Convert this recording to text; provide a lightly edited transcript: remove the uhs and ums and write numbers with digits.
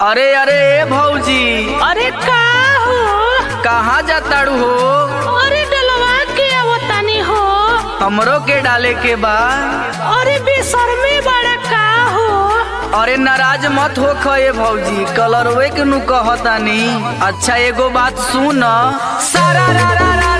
अरे अरे भौजी, अरे का हो? कहाँ जाताड़ू हो? अरे डलवा के आवतानी हो। हमरो के डाले के बा। अरे बेशर्मी बड़ा का हो? अरे नाराज मत हो खये भौजी, कलरवे के नु कहतानी। अच्छा एगो बात सुन, सारा रा रा रा